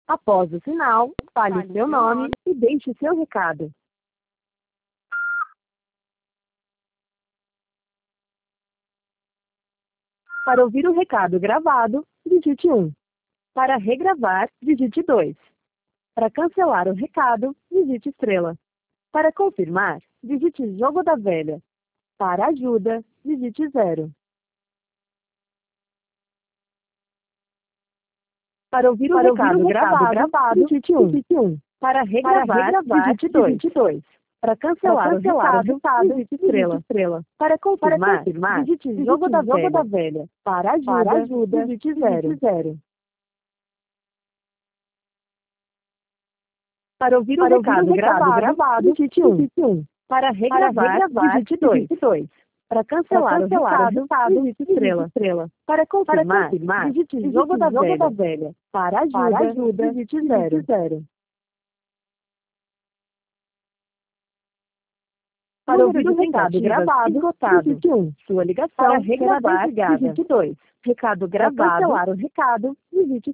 Após o sinal, fale seu nome e deixe seu recado. Para ouvir o recado gravado, digite 1. Para regravar, digite 2. Para cancelar o recado, digite estrela. Para confirmar, digite jogo da velha. Para ajuda, digite 0. Para ouvir o recado gravado, digite 1. Para regravar, digite 2. Para cancelar o recado, digite estrela. Para confirmar, digite jogo da velha. Para ajuda, digite 0. Para ouvir o recado gravado, digite 1. Para regravar, digite 2. Para cancelar o recado, digite estrela. Para confirmar, digite jogo da velha. Para ajuda, digite 0. Para ouvir o recado gravado, digite 1. Sua ligação para regravar, digite 2. Recado gravado. Para cancelar o recado, digite